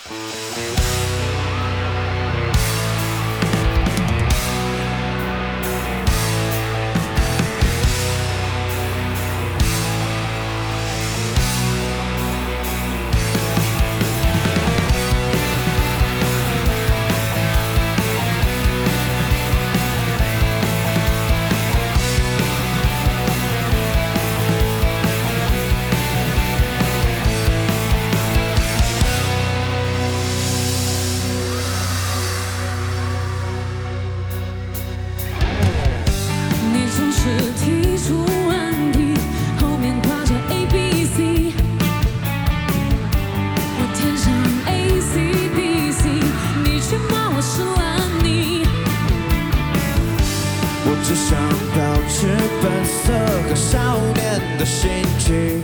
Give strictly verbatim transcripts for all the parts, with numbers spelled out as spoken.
只想保持本色和少年的心情。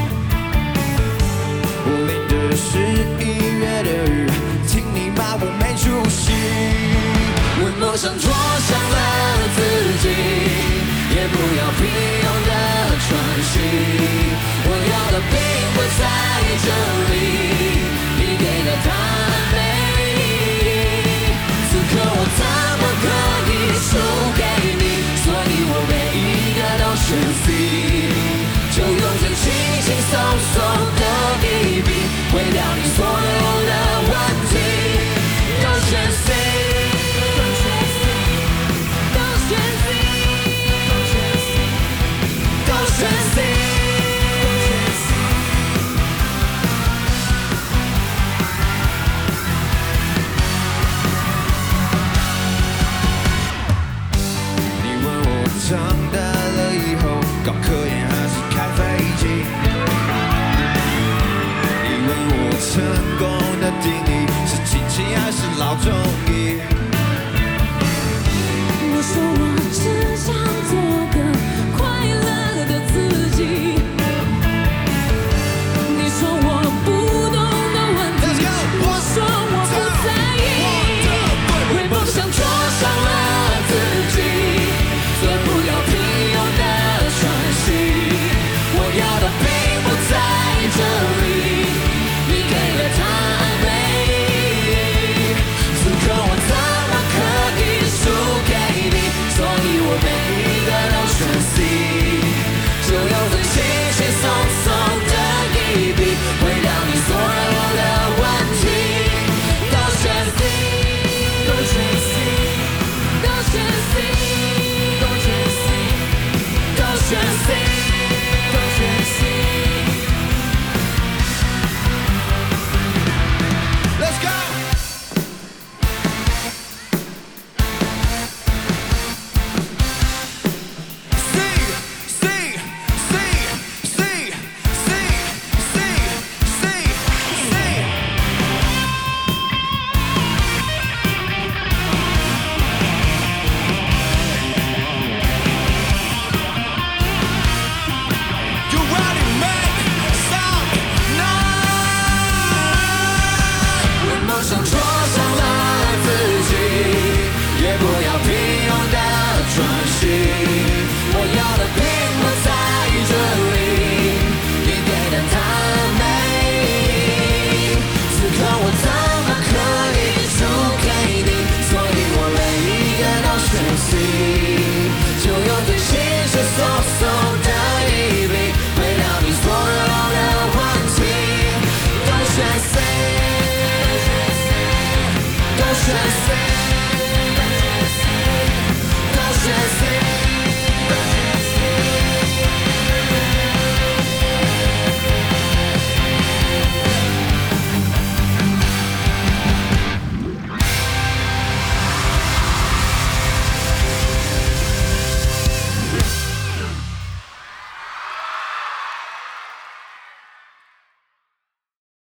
我淋的是一月的雨，听你骂我没出息。为梦想着想了自己，也不要平庸的喘息。我要的并不在这里，你给的答案没意义。此刻我怎么可以输给你？所以我每一个都选 C， 就用这轻轻松松的一笔，毁掉你所有的问题。都选 C， 都选 C， 都选 C， 都选 C。长大了以后，搞科研还是开飞机？你问我成功的定义是亲情还是老中医？ 我说我只想做个快乐的自己。你说我不懂的问题，我说我不在意。为梦想着想了自己。所以不要平庸的喘息，我要的并不在这里，你给的答案没意义。此刻我怎么可以输给你？所以我每一个都选 C， 就用最轻轻松松的一笔，毁掉你所有的问题。都选 C， 都选 C， 都选 C。选 C， 都选 C。Let's go。C C C C C C C C。想着想了自己，也不要平庸的喘息。我要的并不在这里，你给的答案没意义。此刻我怎么可以输给你？所以我每一个都选 C， 就用最轻轻松松的一笔，毁掉你所有的问题。都选 C。选 C。